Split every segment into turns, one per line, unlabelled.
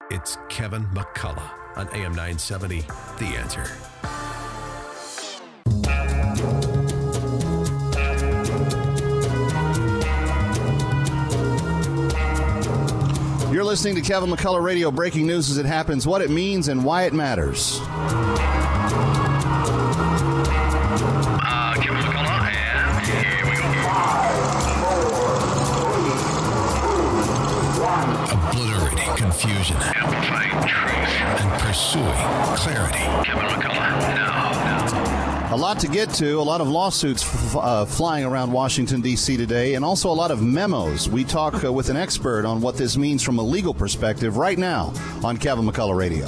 It's Kevin McCullough on AM 970, The Answer.
You're listening to Kevin McCullough Radio, breaking news as it happens, what it means, and why it matters.
Kevin McCullough, and here we go.
5, 4, 3, 2, 1. Obliterating confusion.
Amplifying truth.
And pursuing clarity.
Kevin McCullough, now.
A lot to get to, a lot of lawsuits flying around Washington, D.C. today, and also a lot of memos. We talk with an expert on what this means from a legal perspective right now on Kevin McCullough Radio.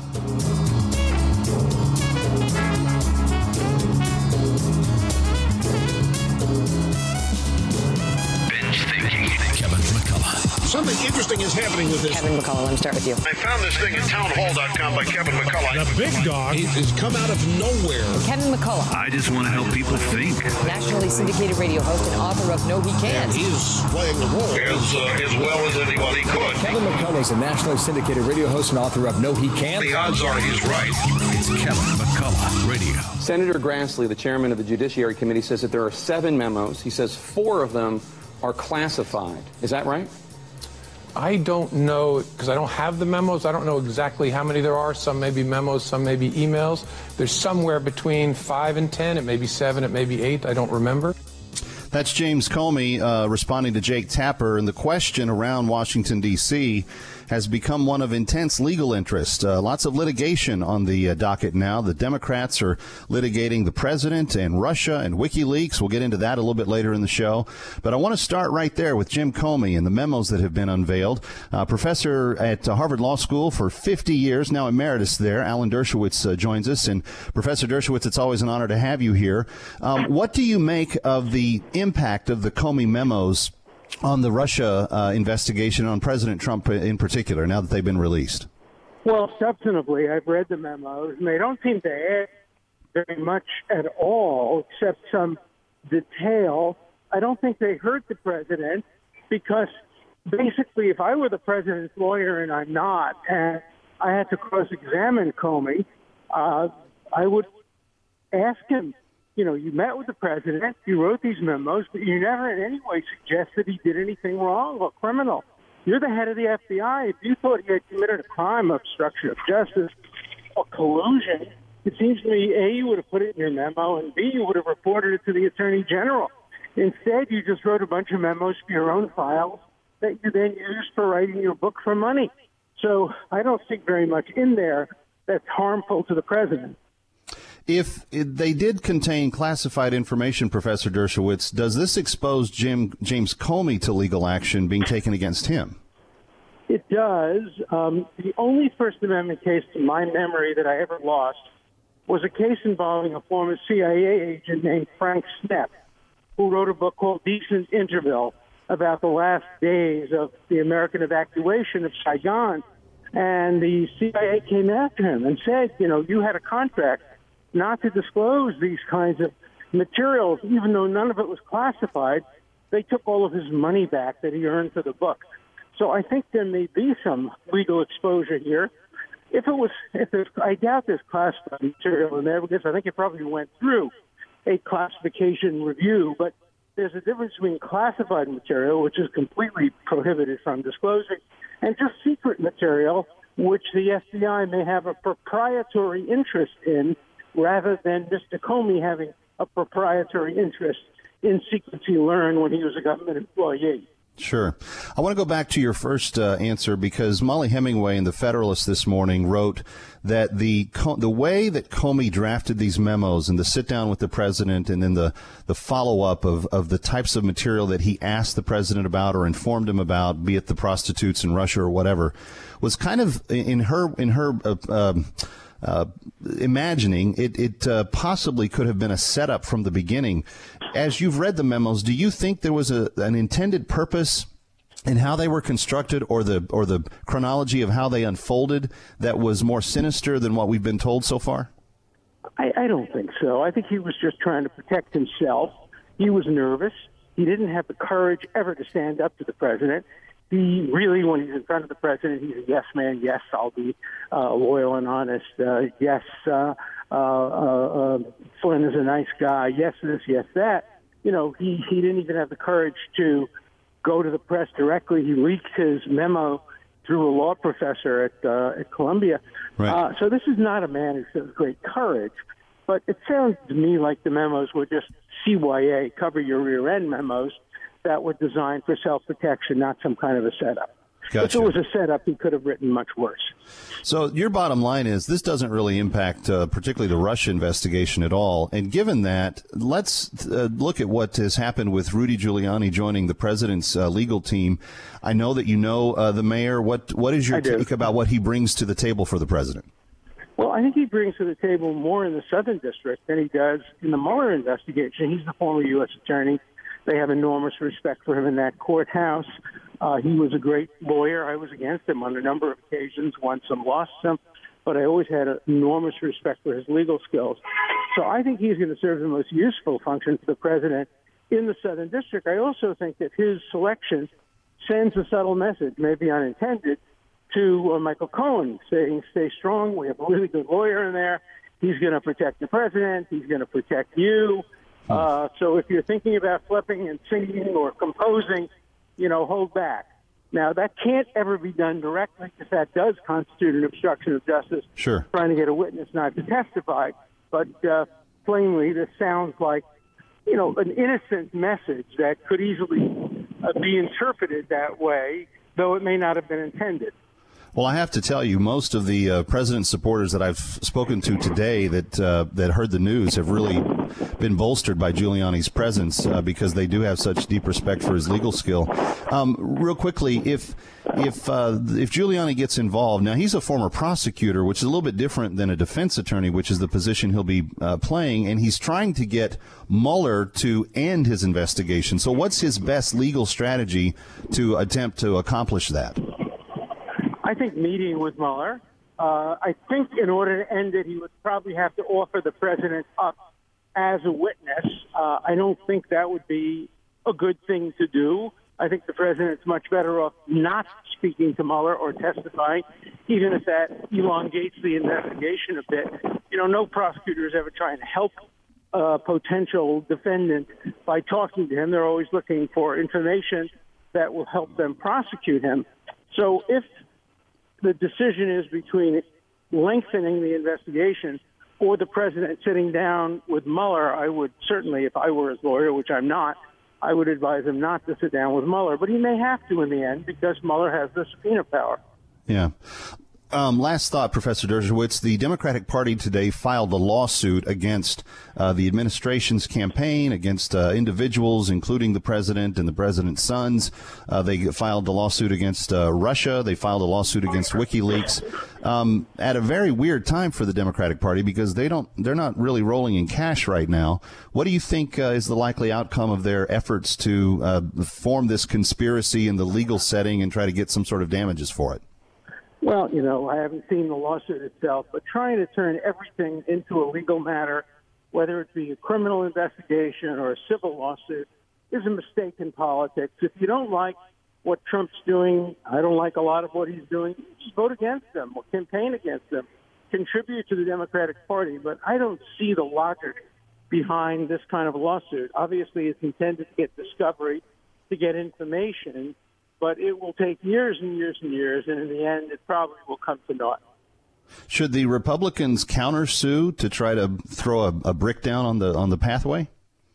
Binge thinking.
Kevin McCullough.
Something interesting is happening with this.
Kevin McCullough, let me start with you.
I found this thing at townhall.com by Kevin McCullough. The big dog has come out of nowhere.
Kevin McCullough,
I just want to help people think.
nationally syndicated radio host and author of No He Can't.
He's playing the role as well as anybody could.
Kevin McCullough is a nationally syndicated radio host and author of No He Can't.
The odds are he's right.
It's Kevin McCullough Radio.
Senator Grassley, the chairman of the Judiciary Committee, says that there are 7 memos. He says 4 of them are classified. Is that right?
I don't know, because I don't have the memos. I don't know exactly how many there are. Some may be memos, some may be emails. There's somewhere between 5 and 10. It may be 7, it may be 8. I don't remember.
That's James Comey responding to Jake Tapper, and the question around Washington, D.C. has become one of intense legal interest. Lots of litigation on the docket now. The Democrats are litigating the president and Russia and WikiLeaks. We'll get into that a little bit later in the show. But I want to start right there with Jim Comey and the memos that have been unveiled. Professor at Harvard Law School for 50 years, now emeritus there. Alan Dershowitz joins us. And Professor Dershowitz, it's always an honor to have you here. What do you make of the impact of the Comey memos on the Russia investigation, on President Trump in particular, now that they've been released?
Well, substantively, I've read the memos, and they don't seem to add very much at all, except some detail. I don't think they hurt the president, because basically, if I were the president's lawyer, and I'm not, and I had to cross-examine Comey, I would ask him, you met with the president, you wrote these memos, but you never in any way suggested he did anything wrong or criminal. You're the head of the FBI. If you thought he had committed a crime, obstruction of justice, or collusion, it seems to me, A, you would have put it in your memo, and B, you would have reported it to the Attorney General. Instead, you just wrote a bunch of memos for your own files that you then used for writing your book for money. So I don't see very much in there that's harmful to the president.
If they did contain classified information, Professor Dershowitz, does this expose James Comey to legal action being taken against him?
It does. The only First Amendment case to my memory that I ever lost was a case involving a former CIA agent named Frank Snepp, who wrote a book called Decent Interval about the last days of the American evacuation of Saigon. And the CIA came after him and said, you had a contract not to disclose these kinds of materials, even though none of it was classified. They took all of his money back that he earned for the book. So I think there may be some legal exposure here. I doubt there's classified material in there, because I think it probably went through a classification review. But there's a difference between classified material, which is completely prohibited from disclosing, and just secret material, which the FBI may have a proprietary interest in, rather than Mr. Comey having a proprietary interest in secrets he learned when he was a government employee.
Sure. I want to go back to your first answer, because Molly Hemingway in The Federalist this morning wrote that the way that Comey drafted these memos and the sit down with the president and then the follow-up of the types of material that he asked the president about or informed him about, be it the prostitutes in Russia or whatever, was kind of in her imagining it possibly could have been a setup from the beginning. As you've read the memos, do you think there was an intended purpose in how they were constructed, or the chronology of how they unfolded, that was more sinister than what we've been told so far?
I don't think so. I think he was just trying to protect himself. He was nervous. He didn't have the courage ever to stand up to the president. he really, when he's in front of the president, he's a yes man. Yes, I'll be loyal and honest. Yes, Flynn is a nice guy. Yes, this, yes, that. You know, he didn't even have the courage to go to the press directly. He leaked his memo through a law professor at Columbia.
Right.
So this is not a man who shows great courage. But it sounds to me like the memos were just CYA, cover your rear end memos, that were designed for self-protection, not some kind of a setup.
Gotcha.
If it was a setup, he could have written much worse.
So your bottom line is this doesn't really impact particularly the Russia investigation at all. And given that, let's look at what has happened with Rudy Giuliani joining the president's legal team. I know that you know the mayor. What is your take about what he brings to the table for the president?
Well, I think he brings to the table more in the Southern District than he does in the Mueller investigation. He's the former U.S. attorney. They have enormous respect for him in that courthouse. He was a great lawyer. I was against him on a number of occasions, won some, lost some, but I always had enormous respect for his legal skills. So I think he's going to serve the most useful function for the president in the Southern District. I also think that his selection sends a subtle message, maybe unintended, to Michael Cohen, saying, stay strong. We have a really good lawyer in there. He's going to protect the president. He's going to protect you. So if you're thinking about flipping and singing or composing, you know, hold back. Now, that can't ever be done directly because that does constitute an obstruction of justice.
Sure.
Trying to get a witness not to testify. But plainly, this sounds like, you know, an innocent message that could easily be interpreted that way, though it may not have been intended.
Well, I have to tell you, most of the president's supporters that I've spoken to today that heard the news have really been bolstered by Giuliani's presence because they do have such deep respect for his legal skill. Real quickly, if Giuliani gets involved, now he's a former prosecutor, which is a little bit different than a defense attorney, which is the position he'll be playing, and he's trying to get Mueller to end his investigation. So what's his best legal strategy to attempt to accomplish that?
I think meeting with Mueller. I think in order to end it, he would probably have to offer the president up as a witness. I don't think that would be a good thing to do. I think the president's much better off not speaking to Mueller or testifying, even if that elongates the investigation a bit. You know, no prosecutor is ever trying to help a potential defendant by talking to him. They're always looking for information that will help them prosecute him. So if the decision is between lengthening the investigation or the president sitting down with Mueller, I would certainly, if I were his lawyer, which I'm not, I would advise him not to sit down with Mueller. But he may have to in the end because Mueller has the subpoena power.
Yeah. Last thought, Professor Dershowitz. The Democratic Party today filed a lawsuit against the administration's campaign, against individuals, including the president and the president's sons. They filed a lawsuit against Russia. They filed a lawsuit against WikiLeaks at a very weird time for the Democratic Party because they're not really rolling in cash right now. What do you think is the likely outcome of their efforts to form this conspiracy in the legal setting and try to get some sort of damages for it?
Well, you know, I haven't seen the lawsuit itself, but trying to turn everything into a legal matter, whether it be a criminal investigation or a civil lawsuit, is a mistake in politics. If you don't like what Trump's doing, I don't like a lot of what he's doing, just vote against him or campaign against him, contribute to the Democratic Party. But I don't see the logic behind this kind of a lawsuit. Obviously, it's intended to get discovery, to get information, but it will take years and years and years, and in the end, it probably will come to naught.
Should the Republicans countersue to try to throw a brick down on the pathway?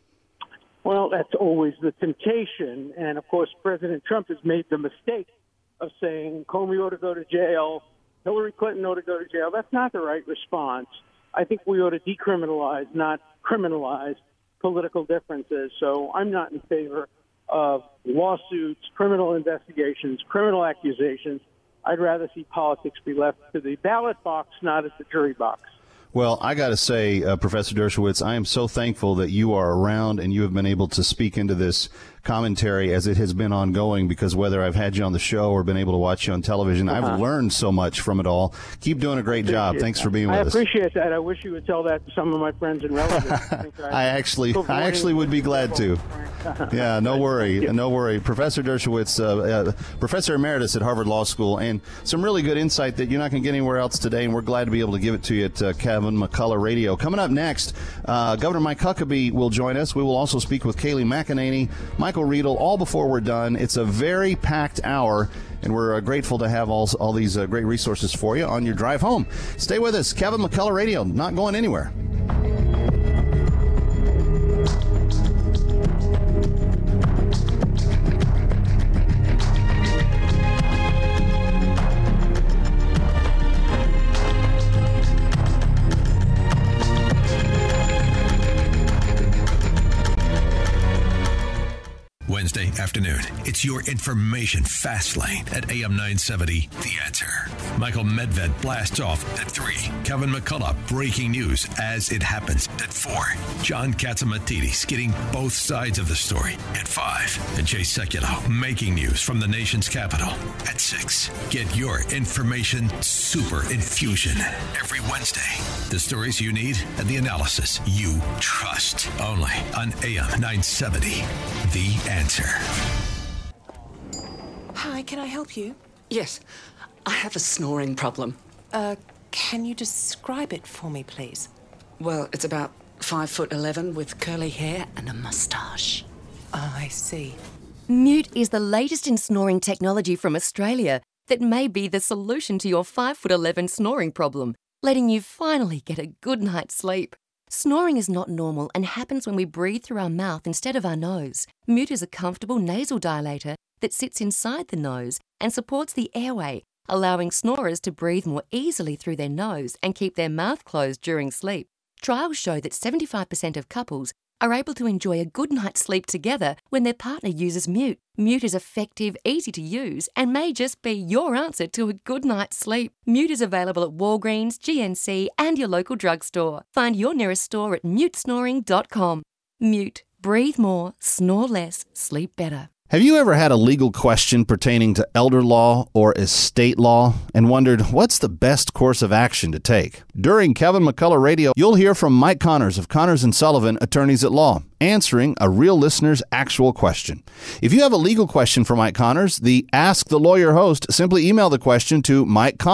Well, that's always the temptation, and of course, President Trump has made the mistake of saying Comey ought to go to jail, Hillary Clinton ought to go to jail. That's not the right response. I think we ought to decriminalize, not criminalize, political differences. So I'm not in favor of lawsuits, criminal investigations, criminal accusations. I'd rather see politics be left to the ballot box, not at the jury box.
Well, I got to say, Professor Dershowitz, I am so thankful that you are around and you have been able to speak into this commentary as it has been ongoing, because whether I've had you on the show or been able to watch you on television, I've learned so much from it all. Keep doing a great job. Thanks for being with us.
I appreciate that. I wish you would tell that to some of my friends and relatives.
I actually would be glad to. Yeah, no worry. No worry. Professor Dershowitz, Professor Emeritus at Harvard Law School, and some really good insight that you're not going to get anywhere else today, and we're glad to be able to give it to you at Kevin McCullough Radio. Coming up next, Governor Mike Huckabee will join us. We will also speak with Kayleigh McEnany, Michael Riedel, all before we're done. It's a very packed hour, and we're grateful to have all these great resources for you on your drive home. Stay with us. Kevin McCullough Radio, not going anywhere.
Wednesday afternoon, it's your information fast lane at AM 970, The Answer. Michael Medved blasts off at 3. Kevin McCullough, breaking news as it happens at 4. John Catsimatidis getting both sides of the story at 5. And Jay Sekulow making news from the nation's capital at 6. Get your information super infusion every Wednesday. The stories you need and the analysis you trust. Only on AM 970, The Answer.
Hi, can I help you?
Yes, I have a snoring problem.
Can you describe it for me, please?
Well, it's about 5'11" with curly hair and a mustache.
Oh, I see.
Mute is the latest in snoring technology from Australia that may be the solution to your 5'11" snoring problem, letting you finally get a good night's sleep. Snoring is not normal and happens when we breathe through our mouth instead of our nose. Mute is a comfortable nasal dilator that sits inside the nose and supports the airway, allowing snorers to breathe more easily through their nose and keep their mouth closed during sleep. Trials show that 75% of couples are able to enjoy a good night's sleep together when their partner uses Mute. Mute is effective, easy to use, and may just be your answer to a good night's sleep. Mute is available at Walgreens, GNC, and your local drugstore. Find your nearest store at mutesnoring.com. Mute. Breathe more, snore less, sleep better.
Have you ever had a legal question pertaining to elder law or estate law and wondered what's the best course of action to take? During Kevin McCullough Radio, you'll hear from Mike Connors of Connors & Sullivan, Attorneys at Law, answering a real listener's actual question. If you have a legal question for Mike Connors, the Ask the Lawyer host, simply email the question to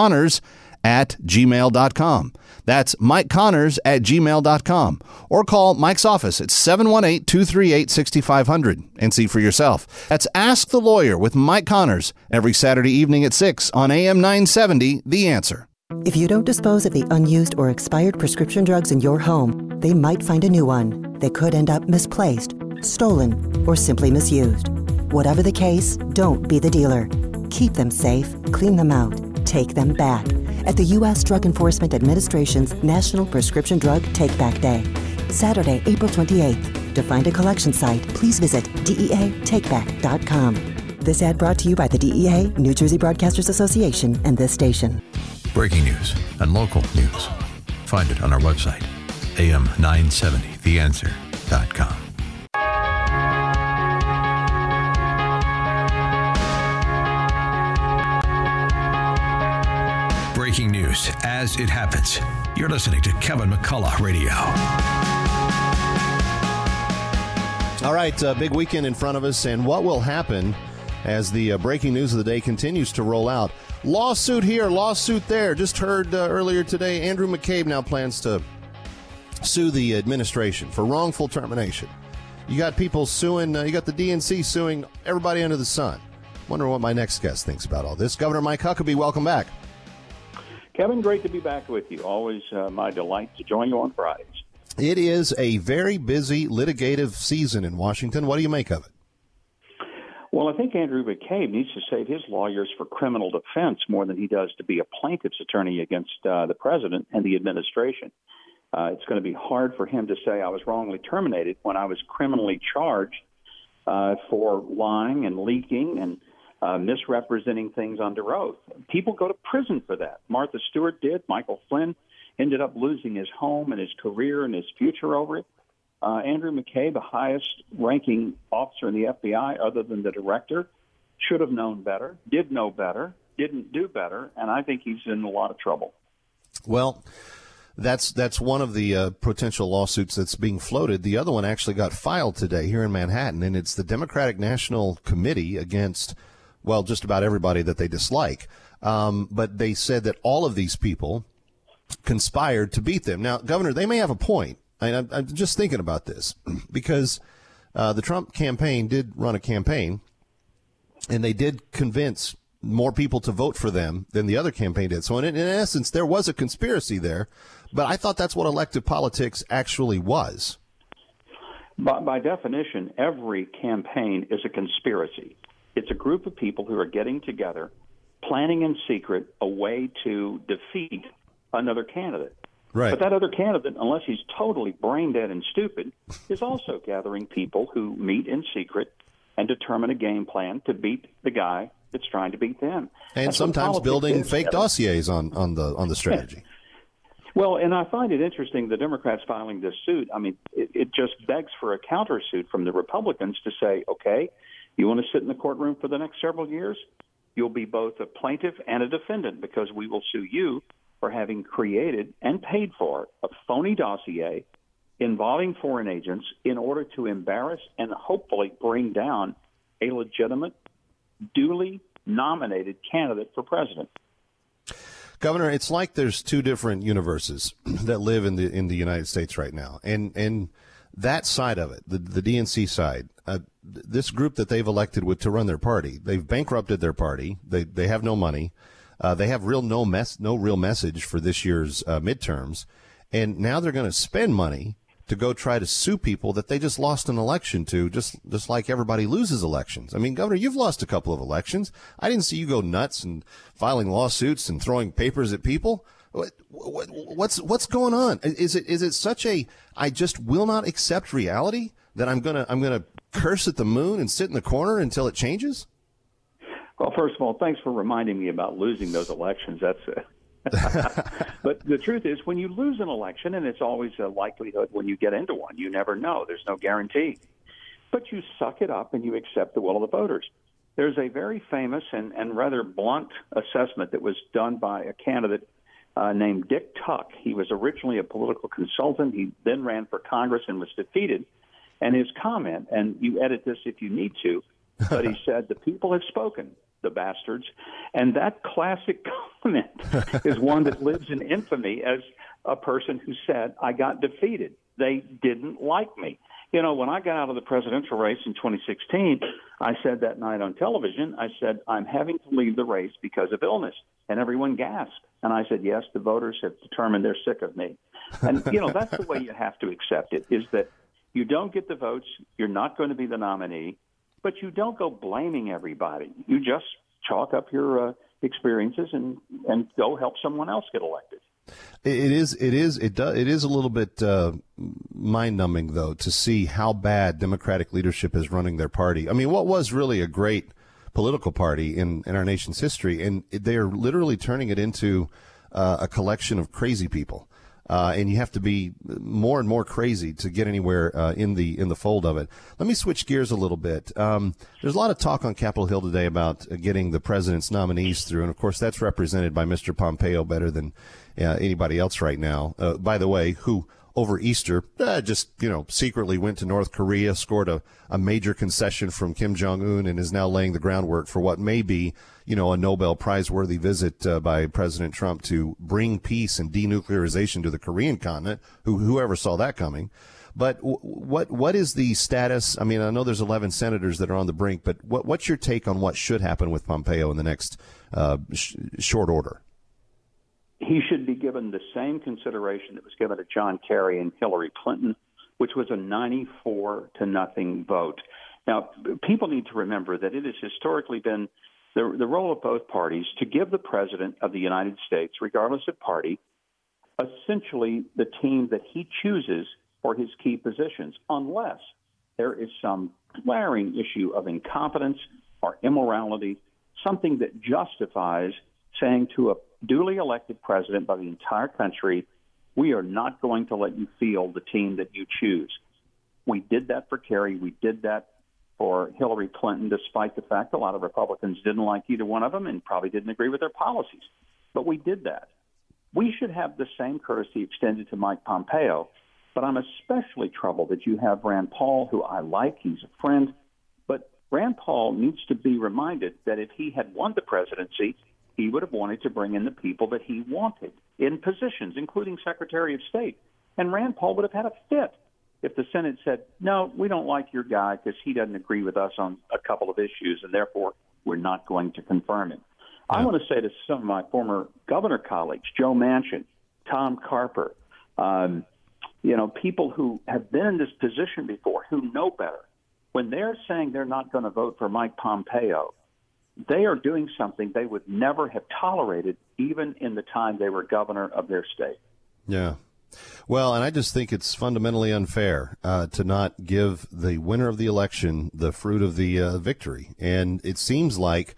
mikeconnors@gmail.com. That's mikeconnors@gmail.com. Or call Mike's office at 718-238-6500 and see for yourself. That's Ask the Lawyer with Mike Connors every Saturday evening at 6 on AM 970, The Answer.
If you don't dispose of the unused or expired prescription drugs in your home, they might find a new one. They could end up misplaced, stolen, or simply misused. Whatever the case, don't be the dealer. Keep them safe, clean them out, take them back. At the U.S. Drug Enforcement Administration's National Prescription Drug Take-Back Day, Saturday, April 28th. To find a collection site, please visit DEATakeback.com. This ad brought to you by the DEA, New Jersey Broadcasters Association, and this station.
Breaking news and local news. Find it on our website, am970theanswer.com. Breaking news as it happens. You're listening to Kevin McCullough Radio.
All right, big weekend in front of us, and what will happen as the breaking news of the day continues to roll out? Lawsuit here, lawsuit there. Just heard earlier today, Andrew McCabe now plans to sue the administration for wrongful termination. You got people suing, you got the DNC suing everybody under the sun. Wonder what my next guest thinks about all this. Governor Mike Huckabee, welcome back.
Kevin, great to be back with you. Always my delight to join you on Fridays.
It is a very busy litigative season in Washington. What do you make of it?
Well, I think Andrew McCabe needs to save his lawyers for criminal defense more than he does to be a plaintiff's attorney against the president and the administration. It's going to be hard for him to say I was wrongly terminated when I was criminally charged for lying and leaking and misrepresenting things under oath. People go to prison for that. Martha Stewart did. Michael Flynn ended up losing his home and his career and his future over it. Andrew McCabe, the highest-ranking officer in the FBI other than the director, should have known better, did know better, didn't do better, and I think he's in a lot of trouble.
Well, that's one of the potential lawsuits that's being floated. The other one actually got filed today here in Manhattan, and it's the Democratic National Committee against, well, just about everybody that they dislike. But they said that all of these people conspired to beat them. Now, Governor, they may have a point. I'm just thinking about this because the Trump campaign did run a campaign, and they did convince more people to vote for them than the other campaign did. So in essence, there was a conspiracy there, but I thought that's what elective politics actually was.
By definition, every campaign is a conspiracy. It's a group of people who are getting together, planning in secret a way to defeat another candidate.
Right.
But that other candidate, unless he's totally brain dead and stupid, is also gathering people who meet in secret and determine a game plan to beat the guy that's trying to beat them.
And
That's
sometimes building fake dossiers on the strategy.
Well, and I find it interesting, the Democrats filing this suit. I mean, it just begs for a countersuit from the Republicans to say, okay, you want to sit in the courtroom for the next several years? You'll be both a plaintiff and a defendant because we will sue you for having created and paid for a phony dossier involving foreign agents in order to embarrass and hopefully bring down a legitimate, duly nominated candidate for president.
Governor, it's like there's two different universes that live in the United States right now. And that side of it, the DNC side, this group that they've elected to run their party, they've bankrupted their party. They have no money. They have no real message for this year's midterms, and now they're going to spend money to go try to sue people that they just lost an election to, just like everybody loses elections. I mean, Governor, you've lost a couple of elections. I didn't see you go nuts and filing lawsuits and throwing papers at people. What's going on? Is it such a I just will not accept reality that I'm gonna curse at the moon and sit in the corner until it changes?
Well, first of all, thanks for reminding me about losing those elections. But the truth is, when you lose an election, and it's always a likelihood when you get into one, you never know. There's no guarantee. But you suck it up and you accept the will of the voters. There's a very famous and rather blunt assessment that was done by a candidate named Dick Tuck. He was originally a political consultant. He then ran for Congress and was defeated. And his comment, and you edit this if you need to, but he said, the people have spoken, the bastards. And that classic comment is one that lives in infamy as a person who said, I got defeated. They didn't like me. You know, when I got out of the presidential race in 2016, I said that night on television, I said, I'm having to leave the race because of illness. And everyone gasped. And I said, yes, the voters have determined they're sick of me. And, you know, that's the way you have to accept it, is that you don't get the votes, you're not going to be the nominee, but you don't go blaming everybody. You just chalk up your experiences and go help someone else get elected.
It is a little bit mind-numbing, though, to see how bad Democratic leadership is running their party. I mean, what was really a great political party in our nation's history, and they are literally turning it into a collection of crazy people. And you have to be more and more crazy to get anywhere in the fold of it. Let me switch gears a little bit. There's a lot of talk on Capitol Hill today about getting the president's nominees through, and of course that's represented by Mr. Pompeo better than anybody else right now. By the way, who over Easter just secretly went to North Korea, scored a major concession from Kim Jong-un, and is now laying the groundwork for what may be a Nobel Prize-worthy visit by President Trump to bring peace and denuclearization to the Korean continent. Whoever saw that coming? But what is the status? I mean, I know there's 11 senators that are on the brink, but what's your take on what should happen with Pompeo in the next short order?
He should be given the same consideration that was given to John Kerry and Hillary Clinton, which was a 94-0 vote. Now, people need to remember that it has historically been the role of both parties to give the president of the United States, regardless of party, essentially the team that he chooses for his key positions, unless there is some glaring issue of incompetence or immorality, something that justifies saying to a duly elected president by the entire country, We are not going to let you field the team that you choose. We did that for Kerry. We did that for Hillary Clinton, despite the fact a lot of Republicans didn't like either one of them and probably didn't agree with their policies. But we did that. We should have the same courtesy extended to Mike Pompeo. But I'm especially troubled that you have Rand Paul, who I like. He's a friend. But Rand Paul needs to be reminded that if he had won the presidency, he would have wanted to bring in the people that he wanted in positions, including Secretary of State. And Rand Paul would have had a fit if the Senate said, no, we don't like your guy because he doesn't agree with us on a couple of issues, and therefore we're not going to confirm him. I want to say to some of my former governor colleagues, Joe Manchin, Tom Carper, people who have been in this position before, who know better, when they're saying they're not going to vote for Mike Pompeo, they are doing something they would never have tolerated even in the time they were governor of their state.
Yeah. Well, and I just think it's fundamentally unfair to not give the winner of the election the fruit of the victory. And it seems like,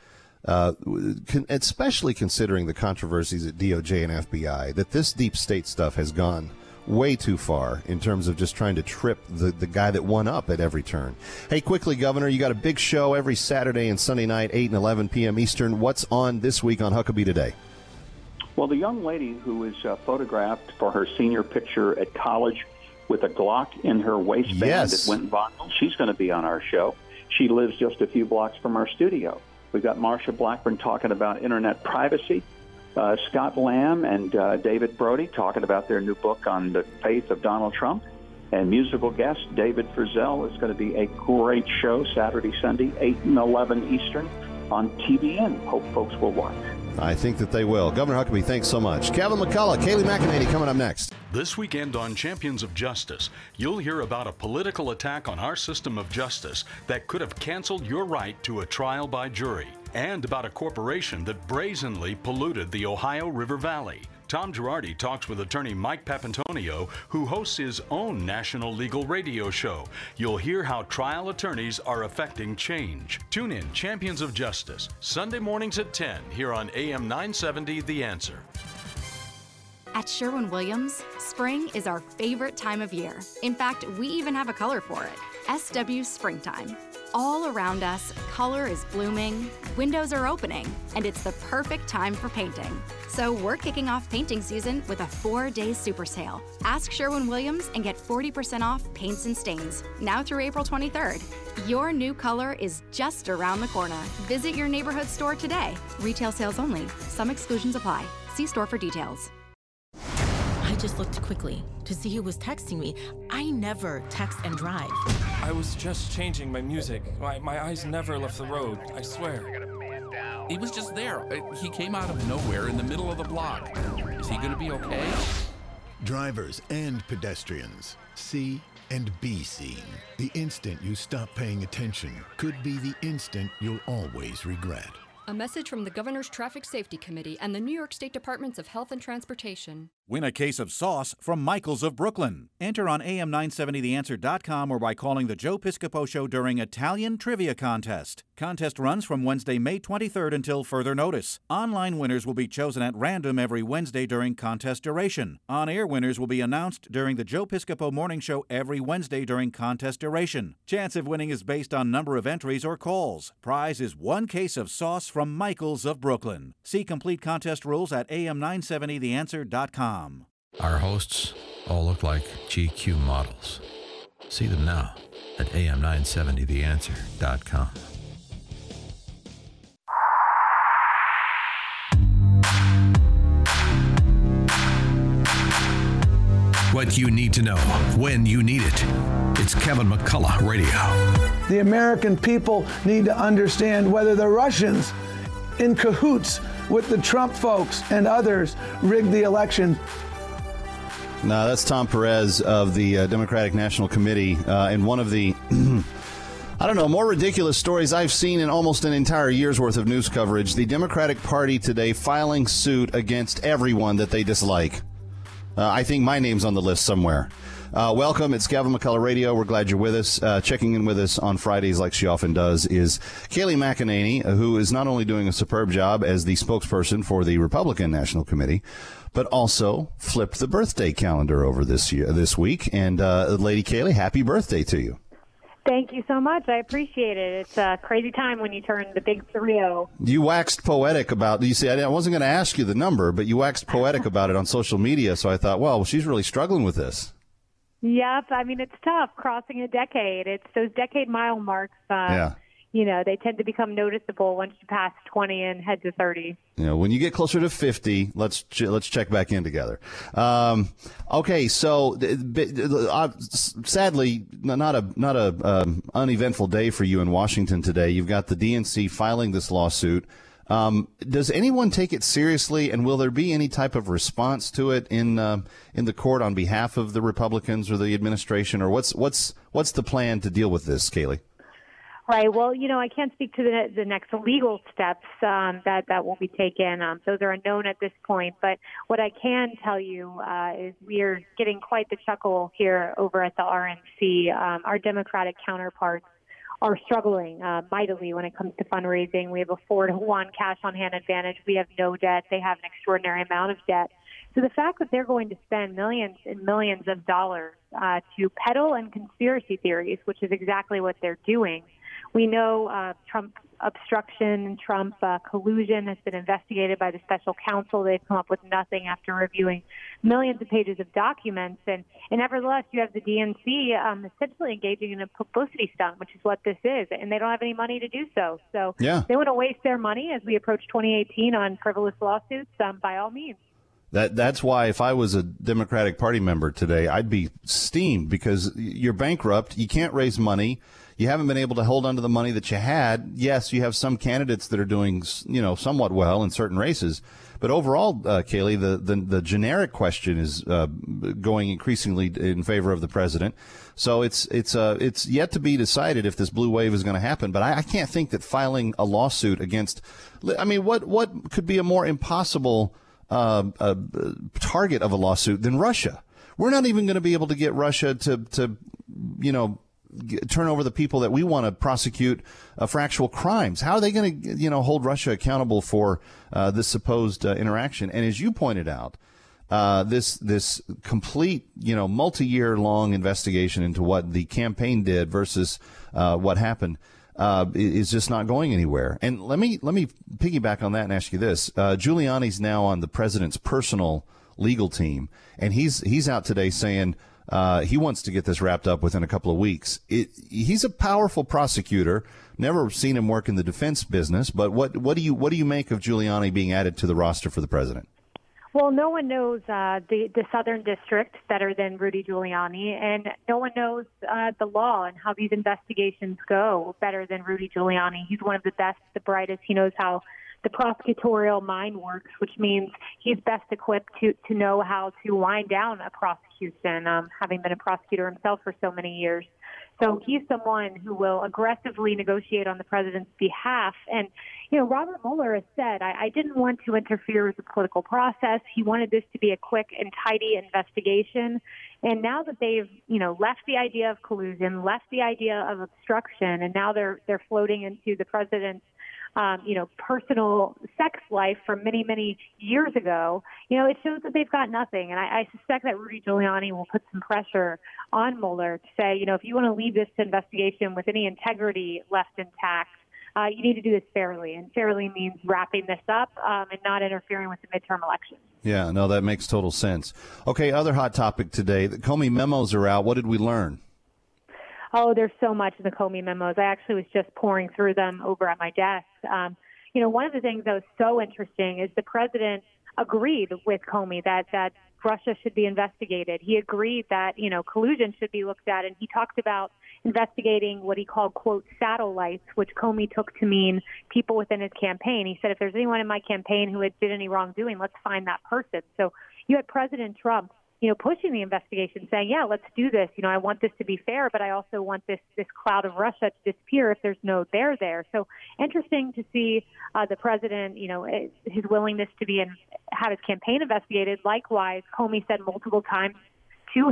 especially considering the controversies at DOJ and FBI, that this deep state stuff has gone way too far in terms of just trying to trip the guy that won up at every turn. Hey, quickly, Governor, you got a big show every Saturday and Sunday night, 8 and 11 p.m. Eastern. What's on this week on Huckabee Today?
Well, the young lady who was photographed for her senior picture at college with a Glock in her waistband that went viral, she's going to be on our show. She lives just a few blocks from our studio. We've got Marsha Blackburn talking about internet privacy, Scott Lamb and David Brody talking about their new book on the faith of Donald Trump, and musical guest David Frizzell. Is going to be a great show Saturday, Sunday, 8 and 11 Eastern on TBN. Hope folks will watch.
I think that they will. Governor Huckabee, thanks so much. Kevin McCullough, Kayleigh McEnany coming up next.
This weekend on Champions of Justice, you'll hear about a political attack on our system of justice that could have canceled your right to a trial by jury, and about a corporation that brazenly polluted the Ohio River Valley. Tom Girardi talks with attorney Mike Papantonio, who hosts his own national legal radio show. You'll hear how trial attorneys are affecting change. Tune in Champions of Justice, Sunday mornings at 10 here on AM 970 The Answer.
At Sherwin-Williams, spring is our favorite time of year. In fact, we even have a color for it, SW Springtime. All around us, color is blooming, windows are opening, and it's the perfect time for painting. So we're kicking off painting season with a 4-day super sale. Ask Sherwin-Williams and get 40% off paints and stains, now through April 23rd. Your new color is just around the corner. Visit your neighborhood store today. Retail sales only. Some exclusions apply. See store for details.
I just looked quickly to see who was texting me. I never text and drive.
I was just changing my music. My eyes never left the road, I swear.
He was just there. He came out of nowhere in the middle of the block. Is he going to be okay?
Drivers and pedestrians, see and be seen. The instant you stop paying attention could be the instant you'll always regret.
A message from the Governor's Traffic Safety Committee and the New York State Departments of Health and Transportation.
Win a case of sauce from Michaels of Brooklyn. Enter on am970theanswer.com or by calling the Joe Piscopo Show during Italian Trivia Contest. Contest runs from Wednesday, May 23rd until further notice. Online winners will be chosen at random every Wednesday during contest duration. On-air winners will be announced during the Joe Piscopo Morning Show every Wednesday during contest duration. Chance of winning is based on number of entries or calls. Prize is 1 case of sauce from Michaels of Brooklyn. See complete contest rules at am970theanswer.com.
Our hosts all look like GQ models. See them now at am970theanswer.com.
What you need to know when you need it. It's Kevin McCullough Radio.
The American people need to understand whether the Russians, in cahoots with the Trump folks and others, rigged the election.
No, that's Tom Perez of the Democratic National Committee. And one of the, more ridiculous stories I've seen in almost an entire year's worth of news coverage. The Democratic Party today filing suit against everyone that they dislike. I think my name's on the list somewhere. Welcome. It's Kevin McCullough Radio. We're glad you're with us. Checking in with us on Fridays, like she often does, is Kayleigh McEnany, who is not only doing a superb job as the spokesperson for the Republican National Committee, but also flipped the birthday calendar over this week. And Lady Kayleigh, happy birthday to you.
Thank you so much. I appreciate it. It's a crazy time when you turn the big 3-0.
You waxed poetic about, you see, I wasn't going to ask you the number, but you waxed poetic about it on social media. So I thought, well, she's really struggling with this.
Yep. I mean, it's tough crossing a decade. It's those decade mile marks.
Yeah.
You know, they tend to become noticeable once you pass 20 and head to 30.
You know, when you get closer to 50, let's check back in together. Okay, so sadly, not a uneventful day for you in Washington today. You've got the DNC filing this lawsuit. Does anyone take it seriously, and will there be any type of response to it in the court on behalf of the Republicans or the administration, or what's the plan to deal with this, Kayleigh?
Right. Well, you know, I can't speak to the next legal steps that will be taken. Those are unknown at this point. But what I can tell you is we are getting quite the chuckle here over at the RNC. Our Democratic counterparts are struggling mightily when it comes to fundraising. We have a 4-to-1 cash-on-hand advantage. We have no debt. They have an extraordinary amount of debt. So the fact that they're going to spend millions and millions of dollars to peddle and conspiracy theories, which is exactly what they're doing. We know Trump obstruction and Trump collusion has been investigated by the special counsel. They've come up with nothing after reviewing millions of pages of documents. And nevertheless, you have the DNC essentially engaging in a publicity stunt, which is what this is. And they don't have any money to do so. So they want to waste their money as we approach 2018 on frivolous lawsuits, by all means.
That's why if I was a Democratic Party member today, I'd be steamed because you're bankrupt. You can't raise money. You haven't been able to hold on to the money that you had. Yes, you have some candidates that are doing, somewhat well in certain races. But overall, Kayleigh, the generic question is going increasingly in favor of the president. So it's yet to be decided if this blue wave is going to happen. But I can't think that filing a lawsuit against, what could be a more impossible target of a lawsuit than Russia? We're not even going to be able to get Russia to turn over the people that we want to prosecute for actual crimes. How are they going to, hold Russia accountable for this supposed interaction? And as you pointed out, this complete, multi-year long investigation into what the campaign did versus what happened is just not going anywhere. And let me piggyback on that and ask you this. Giuliani's now on the president's personal legal team, and he's out today saying he wants to get this wrapped up within a couple of weeks. He's a powerful prosecutor. Never seen him work in the defense business, but what do you make of Giuliani being added to the roster for the president?
Well, no one knows the Southern District better than Rudy Giuliani, and no one knows the law and how these investigations go better than Rudy Giuliani. He's one of the best, the brightest. He knows how the prosecutorial mind works, which means he's best equipped to know how to wind down a prosecution, having been a prosecutor himself for so many years. So he's someone who will aggressively negotiate on the president's behalf. And, Robert Mueller has said, I didn't want to interfere with the political process. He wanted this to be a quick and tidy investigation. And now that they've, left the idea of collusion, left the idea of obstruction, and now they're floating into the president's personal sex life from many, many years ago, it shows that they've got nothing. And I suspect that Rudy Giuliani will put some pressure on Mueller to say, if you want to leave this investigation with any integrity left intact, you need to do this fairly. And fairly means wrapping this up and not interfering with the midterm elections.
Yeah, no, that makes total sense. Okay, other hot topic today. The Comey memos are out. What did we learn?
Oh, there's so much in the Comey memos. I actually was just pouring through them over at my desk. One of the things that was so interesting is the president agreed with Comey that Russia should be investigated. He agreed that, collusion should be looked at, and he talked about investigating what he called, quote, satellites, which Comey took to mean people within his campaign. He said, if there's anyone in my campaign who did any wrongdoing, let's find that person. So you had President Trump pushing the investigation, saying, yeah, let's do this. I want this to be fair, but I also want this cloud of Russia to disappear if there's no there there. So interesting to see the president, his willingness to have his campaign investigated. Likewise, Comey said multiple times to him,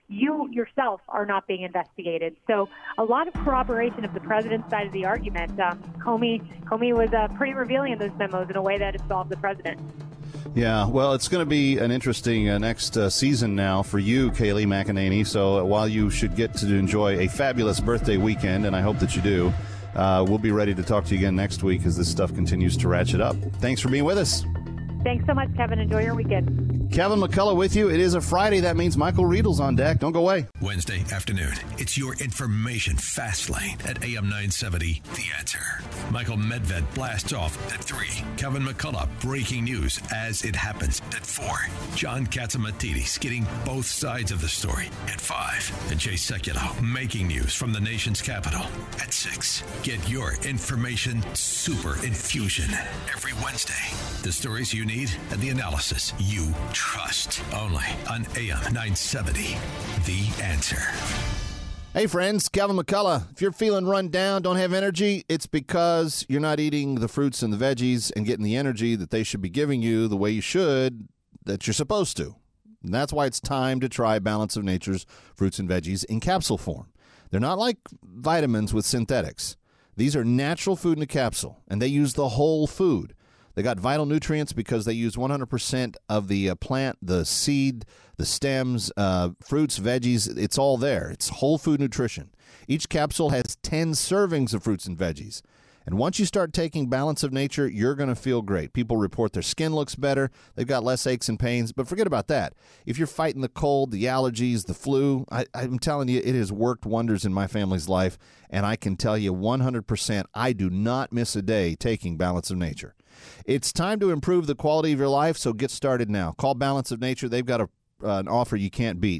you yourself are not being investigated. So a lot of corroboration of the president's side of the argument. Comey was pretty revealing in those memos in a way that absolved the president.
Yeah, well, it's going to be an interesting next season now for you, Kayleigh McEnany. So while you should get to enjoy a fabulous birthday weekend, and I hope that you do, we'll be ready to talk to you again next week as this stuff continues to ratchet up. Thanks for being with us.
Thanks so much, Kevin. Enjoy your weekend.
Kevin McCullough with you. It is a Friday. That means Michael Riedel's on deck. Don't go away.
Wednesday afternoon, it's your information fast lane at AM 970, The Answer. Michael Medved blasts off at 3. Kevin McCullough, breaking news as it happens at 4. John Catsimatidis getting both sides of the story at 5. And Jay Sekulow making news from the nation's capital at 6. Get your information super infusion every Wednesday. The stories you need and the analysis you trust. Only on AM 970, The Answer.
Hey friends, Kevin McCullough. If you're feeling run down, don't have energy, it's because you're not eating the fruits and the veggies and getting the energy that they should be giving you the way you should, that you're supposed to. And that's why it's time to try Balance of Nature's fruits and veggies in capsule form. They're not like vitamins with synthetics. These are natural food in a capsule, and they use the whole food. They got vital nutrients because they use 100% of the plant, the seed, the stems, fruits, veggies. It's all there. It's whole food nutrition. Each capsule has 10 servings of fruits and veggies. And once you start taking Balance of Nature, you're going to feel great. People report their skin looks better. They've got less aches and pains. But forget about that. If you're fighting the cold, the allergies, the flu, I'm telling you, it has worked wonders in my family's life. And I can tell you 100%, I do not miss a day taking Balance of Nature. It's time to improve the quality of your life, so get started now. Call Balance of Nature. They've got an offer you can't beat.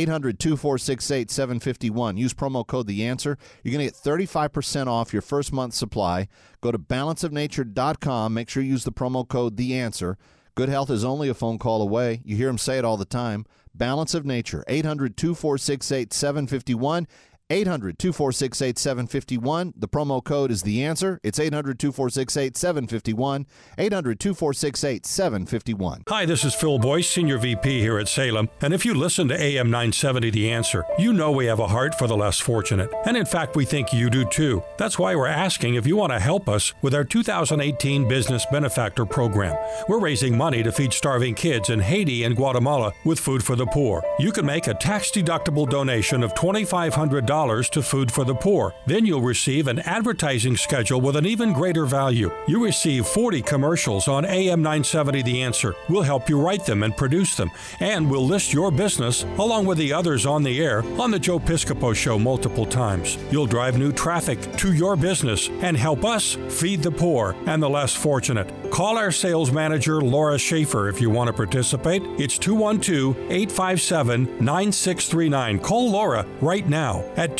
800-246-8751. Use promo code The Answer. You're going to get 35% off your first month's supply. Go to balanceofnature.com. Make sure you use the promo code The Answer. Good health is only a phone call away. You hear them say it all the time. Balance of Nature. 800-246-8751. 800-246-8751. The promo code is The Answer. It's 800-246-8751. 800-246-8751.
Hi, this is Phil Boyce, Senior VP here at Salem. And if you listen to AM 970 The Answer, you know we have a heart for the less fortunate. And in fact, we think you do too. That's why we're asking if you want to help us with our 2018 Business Benefactor Program. We're raising money to feed starving kids in Haiti and Guatemala with food for the poor. You can make a tax-deductible donation of $2,500 to Food for the Poor. Then you'll receive an advertising schedule with an even greater value. You receive 40 commercials on AM 970 The Answer. We'll help you write them and produce them. And we'll list your business, along with the others on the air, on the Joe Piscopo Show multiple times. You'll drive new traffic to your business and help us feed the poor and the less fortunate. Call our sales manager, Laura Schaefer, if you want to participate. It's 212-857-9639. Call Laura right now at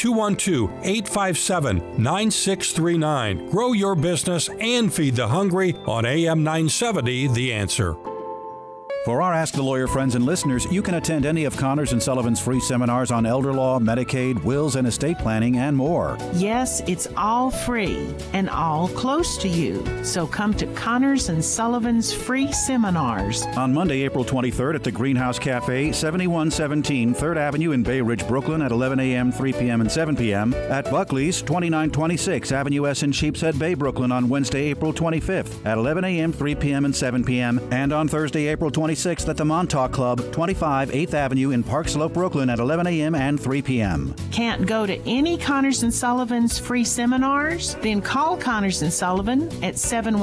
212-857-9639. Grow your business and feed the hungry on AM 970 The Answer.
For our Ask the Lawyer friends and listeners, you can attend any of Connors and Sullivan's free seminars on elder law, Medicaid, wills and estate planning, and more.
Yes, it's all free and all close to you. So come to Connors and Sullivan's free seminars.
On Monday, April 23rd at the Greenhouse Cafe, 7117 3rd Avenue in Bay Ridge, Brooklyn at 11 a.m., 3 p.m., and 7 p.m. At Buckley's, 2926 Avenue S in Sheepshead Bay, Brooklyn on Wednesday, April 25th at 11 a.m., 3 p.m., and 7 p.m. And on Thursday, April 26th at the Montauk Club, 25 8th Avenue in Park Slope, Brooklyn at 11 a.m. and 3 p.m.
Can't go to any Connors and Sullivan's free seminars? Then call Connors and Sullivan at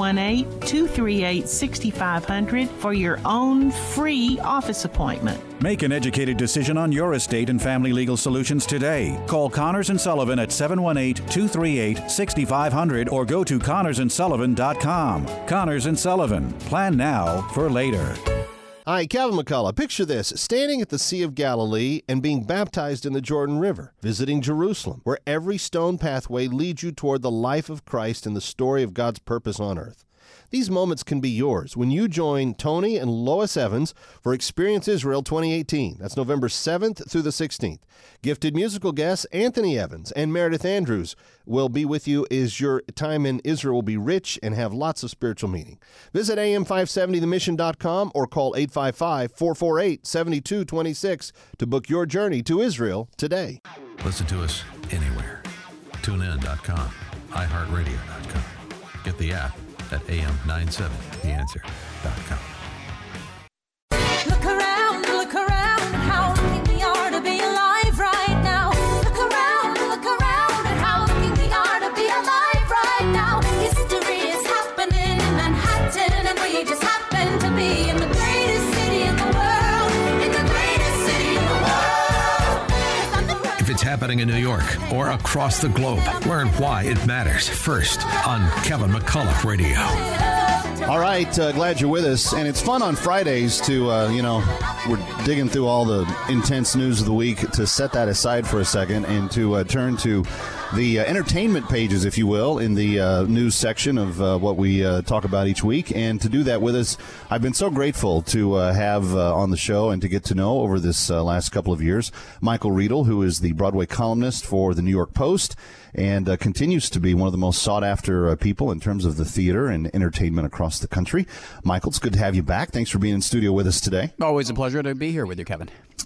718-238-6500 for your own free office appointment.
Make an educated decision on your estate and family legal solutions today. Call Connors and Sullivan at 718-238-6500 or go to connorsandsullivan.com. Connors and Sullivan. Plan now for later.
Hi, Kevin McCullough. Picture this, standing at the Sea of Galilee and being baptized in the Jordan River, visiting Jerusalem, where every stone pathway leads you toward the life of Christ and the story of God's purpose on earth.
These moments can be yours when you join Tony and Lois Evans for Experience Israel 2018. That's November 7th through the 16th. Gifted musical guests Anthony Evans and Meredith Andrews will be with you as your time in Israel will be rich and have lots of spiritual meaning. Visit am570themission.com or call 855-448-7226 to book your journey to Israel today.
Listen to us anywhere. TuneIn.com, iHeartRadio.com. Get the app at am970theanswer.com.
Look around at how lucky we are to be alive right now. Look around at how lucky we are to be alive right now. History is happening in Manhattan, and we just happen to be in the greatest city in the world. In the greatest city in the world.
If it's happening in New York or across the globe, learn why it matters first on Kevin McCullough Radio.
All right, glad you're with us. And it's fun on Fridays to, we're digging through all the intense news of the week, to set that aside for a second and to turn to the entertainment pages, if you will, in the news section of what we talk about each week. And to do that with us, I've been so grateful to have on the show and to get to know over this last couple of years Michael Riedel, who is the Broadway columnist for the New York Post and continues to be one of the most sought-after people in terms of the theater and entertainment across the country. Michael, it's good to have you back. Thanks for being in studio with us today.
Always a pleasure to be here with you, Kevin.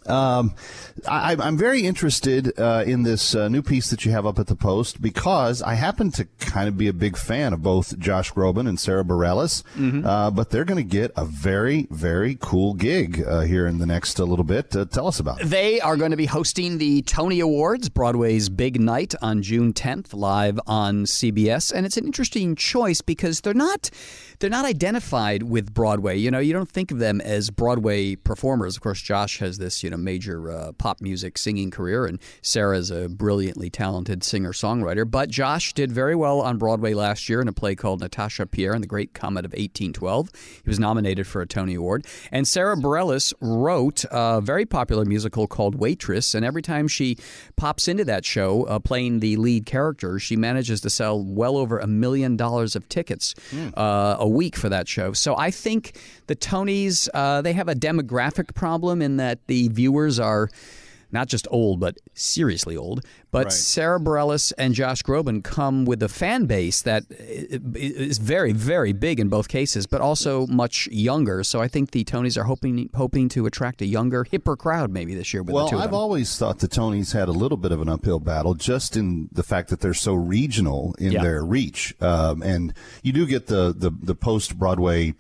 I'm very interested in this new piece that you have up at the Post, because I happen to kind of be a big fan of both Josh Groban and Sarah Bareilles, but they're going to get a very, very cool gig here in the next little bit. Tell us about it.
They are going to be hosting the Tony Awards, Broadway's big night, on June 10th, live on CBS. And it's an interesting choice because they're not identified with Broadway. You don't think of them as Broadway performers. Of course, Josh has this, major pop music singing career, and Sarah's a brilliantly talented singer-songwriter. But Josh did very well on Broadway last year in a play called Natasha Pierre and the Great Comet of 1812. He was nominated for a Tony Award. And Sarah Bareilles wrote a very popular musical called Waitress, and every time she pops into that show playing the lead character, she manages to sell well over $1 million of tickets a week for that show. So I think the Tonys, they have a demographic problem in that the viewers are not just old, but seriously old. But right. Sarah Bareilles and Josh Groban come with a fan base that is very, very big in both cases, but also much younger. So I think the Tonys are hoping to attract a younger, hipper crowd maybe this year with the two of them.
Well, I've always thought the Tonys had a little bit of an uphill battle just in the fact that they're so regional in their reach. And you do get the post-Broadway,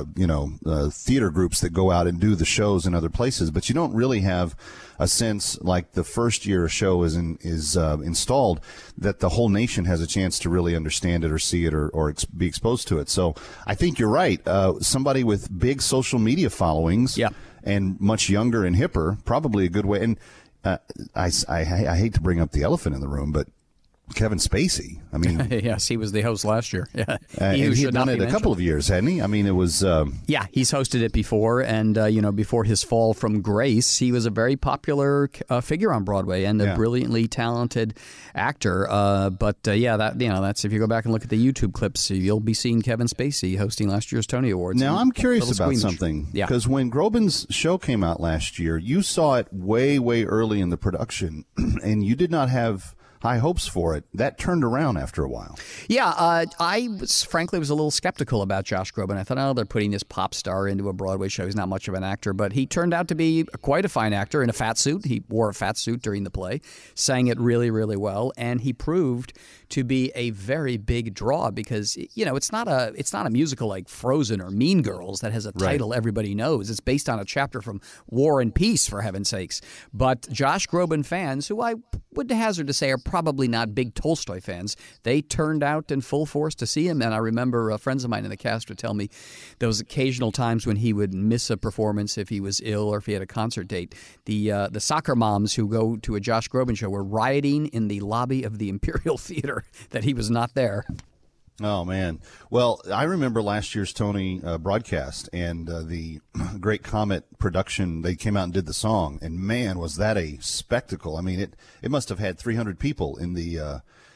theater groups that go out and do the shows in other places, but you don't really have a sense like the first year a show is installed that the whole nation has a chance to really understand it or see it or be exposed to it. So I think you're right. Somebody with big social media followings and much younger and hipper, probably a good way. And I hate to bring up the elephant in the room, but Kevin Spacey. I mean,
yes, he was the host last year. Yeah,
and he had done it a couple of years, hadn't he? I mean, it was.
Yeah, he's hosted it before, and before his fall from grace, he was a very popular figure on Broadway and a brilliantly talented actor. That's if you go back and look at the YouTube clips, you'll be seeing Kevin Spacey hosting last year's Tony Awards.
Now, I'm curious about something because when Groban's show came out last year, you saw it way, way early in the production, and you did not have high hopes for it. That turned around after a while.
Yeah, I was frankly a little skeptical about Josh Groban. I thought, they're putting this pop star into a Broadway show. He's not much of an actor, but he turned out to be quite a fine actor in a fat suit. He wore a fat suit during the play, sang it really, really well, and he proved to be a very big draw because it's not a musical like Frozen or Mean Girls that has a title everybody knows. It's based on a chapter from War and Peace, for heaven's sakes. But Josh Groban fans, who I would hazard to say are probably not big Tolstoy fans, they turned out in full force to see him. And I remember friends of mine in the cast would tell me those occasional times when he would miss a performance if he was ill or if he had a concert date. The soccer moms who go to a Josh Groban show were rioting in the lobby of the Imperial Theater that he was not there.
Oh, man. Well, I remember last year's Tony broadcast and the Great Comet production. They came out and did the song, and man, was that a spectacle. I mean, it must have had 300 people in the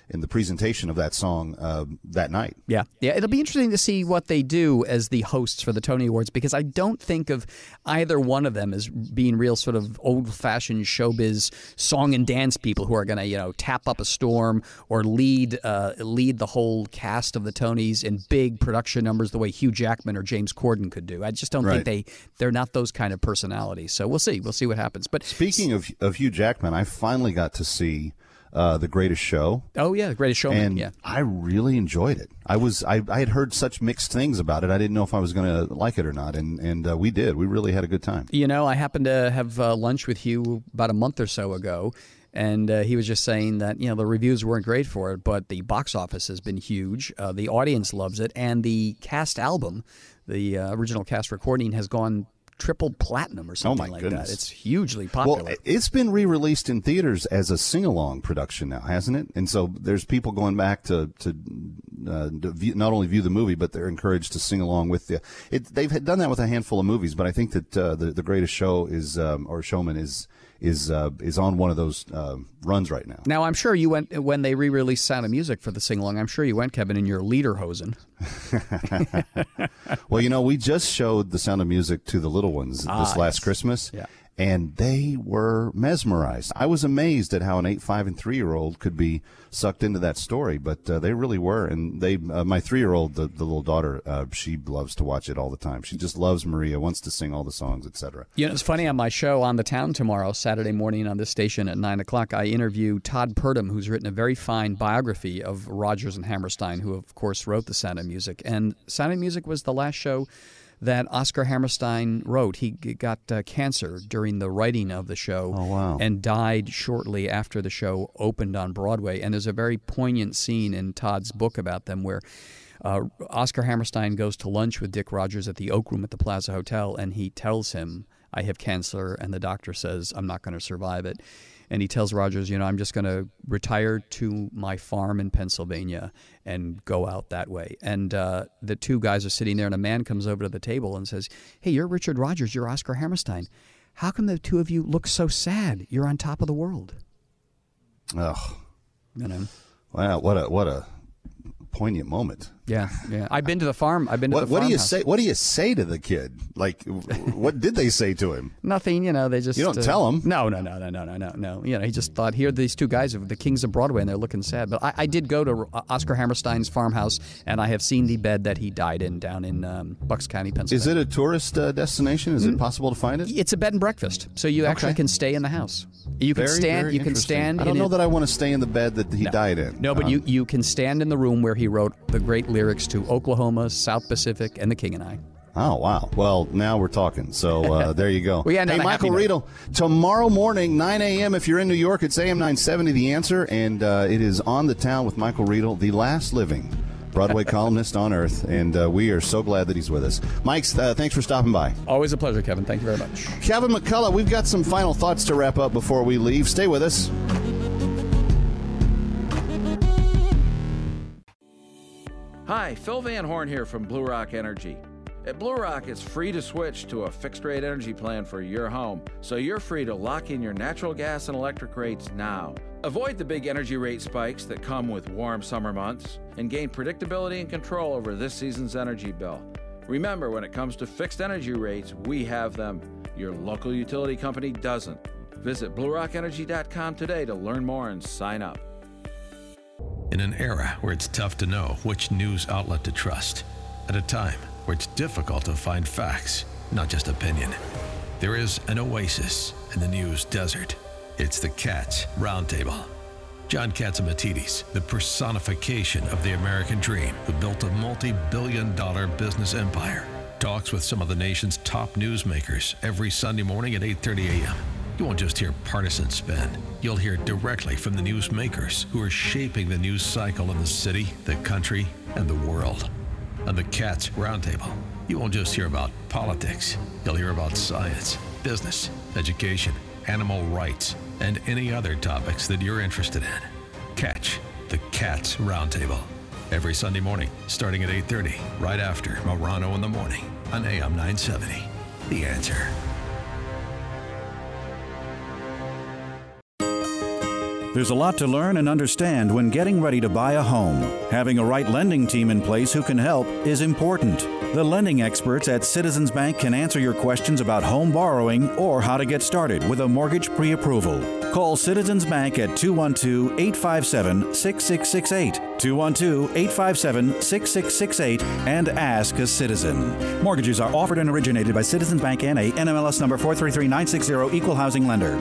in the presentation of that song that night.
Yeah. It'll be interesting to see what they do as the hosts for the Tony Awards, because I don't think of either one of them as being real sort of old-fashioned showbiz song and dance people who are going to, tap up a storm or lead the whole cast of the Tonys in big production numbers the way Hugh Jackman or James Corden could do. I just don't think they're not those kind of personalities. So we'll see. We'll see what happens. But
speaking of Hugh Jackman, I finally got to see The Greatest Show.
Oh yeah, The Greatest Showman.
And I really enjoyed it. I had heard such mixed things about it. I didn't know if I was going to like it or not, and we did. We really had a good time.
I happened to have lunch with Hugh about a month or so ago, and he was just saying that the reviews weren't great for it, but the box office has been huge. The audience loves it, and the cast album, the original cast recording, has gone triple platinum or something like that. It's hugely popular.
Well, it's been re-released in theaters as a sing-along production now, hasn't it? And so there's people going back to not only view the movie, but they're encouraged to sing along with the. They've done that with a handful of movies, but I think that the Greatest Show is or Showman is on one of those runs right now.
Now, I'm sure you went when they re-released Sound of Music for the sing-along. I'm sure you went, Kevin, in your lederhosen.
Well, we just showed the Sound of Music to the little ones this last Christmas, and they were mesmerized. I was amazed at how an 8, 5, and 3-year-old could be sucked into that story, but they really were. And my 3-year-old, the little daughter, she loves to watch it all the time. She just loves Maria, wants to sing all the songs, etc.
It's funny, on my show On the Town tomorrow, Saturday morning on this station at 9 o'clock, I interview Todd Purdom, who's written a very fine biography of Rodgers and Hammerstein, who, of course, wrote The Sound of Music. And Sound of Music was the last show that Oscar Hammerstein wrote. He got cancer during the writing of the show and died shortly after the show opened on Broadway. And there's a very poignant scene in Todd's book about them where Oscar Hammerstein goes to lunch with Dick Rodgers at the Oak Room at the Plaza Hotel, and he tells him, I have cancer, and the doctor says, I'm not going to survive it. And he tells Rodgers, I'm just going to retire to my farm in Pennsylvania and go out that way. And the two guys are sitting there, and a man comes over to the table and says, hey, you're Richard Rodgers, you're Oscar Hammerstein. How come the two of you look so sad? You're on top of the world.
Oh. Wow, what a poignant moment.
Yeah. I've been to the farm. I've been to the farmhouse.
What do you say? What do you say to the kid? Like, what did they say to him?
Nothing. They just.
You don't tell him.
No. He just thought, here are these two guys, the kings of Broadway, and they're looking sad. But I did go to Oscar Hammerstein's farmhouse, and I have seen the bed that he died in down in Bucks County, Pennsylvania.
Is it a tourist destination? Is it possible to find it?
It's a bed and breakfast, so you actually can stay in the house. You can stand. You can stand.
I don't know that I want to stay in the bed that he died in.
No, but you can stand in the room where he wrote the great lyrics to Oklahoma, South Pacific, and The King and I.
Oh, wow. Well, now we're talking. So there you go.
Hey,
Michael Riedel, tomorrow morning, 9 a.m. If you're in New York, it's AM 970, The Answer, and it is On the Town with Michael Riedel, the last living Broadway columnist on earth, and we are so glad that he's with us. Mike, thanks for stopping by.
Always a pleasure, Kevin. Thank you very much.
Kevin McCullough, we've got some final thoughts to wrap up before we leave. Stay with us.
Hi, Phil Van Horn here from Blue Rock Energy. At Blue Rock, it's free to switch to a fixed-rate energy plan for your home, so you're free to lock in your natural gas and electric rates now. Avoid the big energy rate spikes that come with warm summer months, and gain predictability and control over this season's energy bill. Remember, when it comes to fixed energy rates, we have them. Your local utility company doesn't. Visit BlueRockEnergy.com today to learn more and sign up.
In an era where it's tough to know which news outlet to trust, at a time where it's difficult to find facts, not just opinion, there is an oasis in the news desert. It's the Katz Roundtable. John Catsimatidis, the personification of the American dream, who built a multi-billion-dollar business empire, talks with some of the nation's top newsmakers every Sunday morning at 8:30 a.m. You won't just hear partisan spin. You'll hear directly from the newsmakers who are shaping the news cycle in the city, the country, and the world. On the Katz Roundtable, you won't just hear about politics. You'll hear about science, business, education, animal rights, and any other topics that you're interested in. Catch the Katz Roundtable every Sunday morning, starting at 8:30, right after Morano in the Morning on AM 970. The Answer.
There's a lot to learn and understand when getting ready to buy a home. Having a right lending team in place who can help is important. The lending experts at Citizens Bank can answer your questions about home borrowing or how to get started with a mortgage pre-approval. Call Citizens Bank at 212-857-6668, 212-857-6668, and ask a citizen. Mortgages are offered and originated by Citizens Bank N.A., NMLS number 433960, Equal Housing Lender.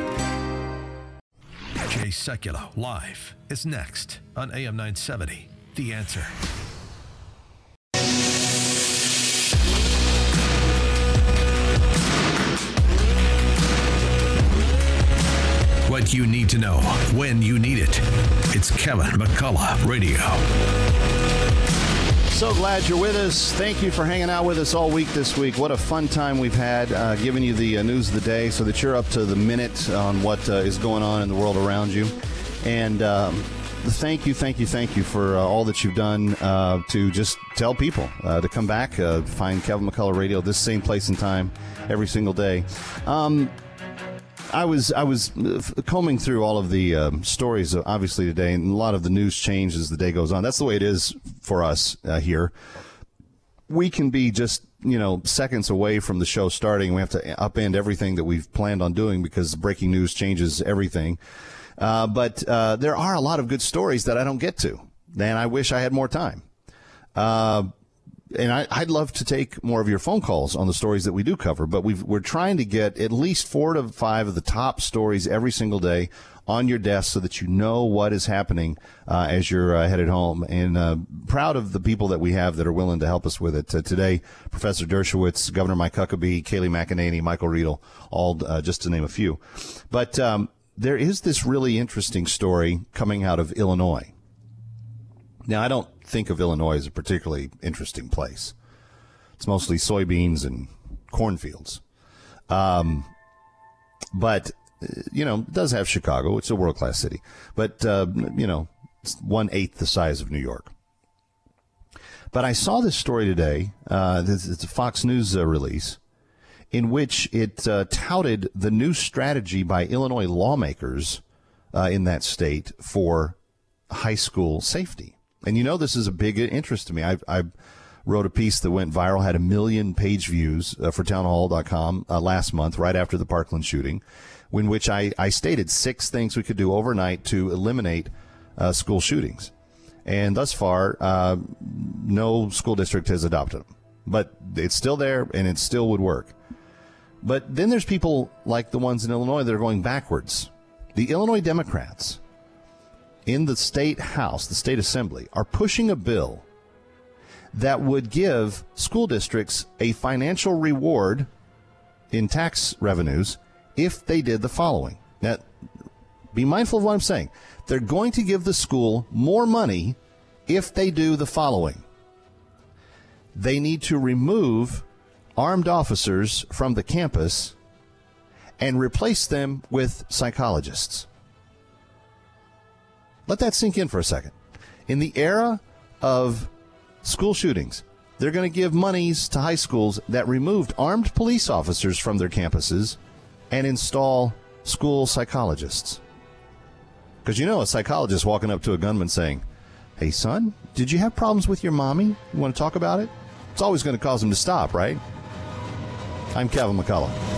Jay Sekulow live is next on AM 970. The Answer. What you need to know when you need it. It's Kevin McCullough Radio.
So glad you're with us. Thank you for hanging out with us all week this week. What a fun time we've had giving you the news of the day so that you're up to the minute on what is going on in the world around you. And thank you for all that you've done to just tell people to come back, find Kevin McCullough Radio, this same place and time every single day. I was combing through all of the stories, obviously, today, and a lot of the news changes as the day goes on. That's the way it is for us here. We can be just, seconds away from the show starting. We have to upend everything that we've planned on doing because breaking news changes everything. But there are a lot of good stories that I don't get to, and I wish I had more time. And I'd love to take more of your phone calls on the stories that we do cover, but we're trying to get at least 4 to 5 of the top stories every single day on your desk so that you know what is happening as you're headed home. And proud of the people that we have that are willing to help us with it. Today, Professor Dershowitz, Governor Mike Huckabee, Kayleigh McEnany, Michael Riedel, all just to name a few. But there is this really interesting story coming out of Illinois. Now, I don't think of Illinois as a particularly interesting place. It's mostly soybeans and cornfields. But, it does have Chicago. It's a world-class city. But, it's 1/8 the size of New York. But I saw this story today. It's a Fox News release in which it touted the new strategy by Illinois lawmakers in that state for high school safety. And this is a big interest to me. I wrote a piece that went viral, had 1 million page views for townhall.com last month, right after the Parkland shooting, in which I stated 6 things we could do overnight to eliminate school shootings. And thus far, no school district has adopted them. But it's still there, and it still would work. But then there's people like the ones in Illinois that are going backwards. The Illinois Democrats in the state house, the state assembly, are pushing a bill that would give school districts a financial reward in tax revenues if they did the following. Now, be mindful of what I'm saying. They're going to give the school more money if they do the following. They need to remove armed officers from the campus and replace them with psychologists. Let that sink in for a second. In the era of school shootings, they're going to give monies to high schools that removed armed police officers from their campuses and install school psychologists. Because a psychologist walking up to a gunman saying, "Hey, son, did you have problems with your mommy? You want to talk about it?" It's always going to cause him to stop, right? I'm Kevin McCullough.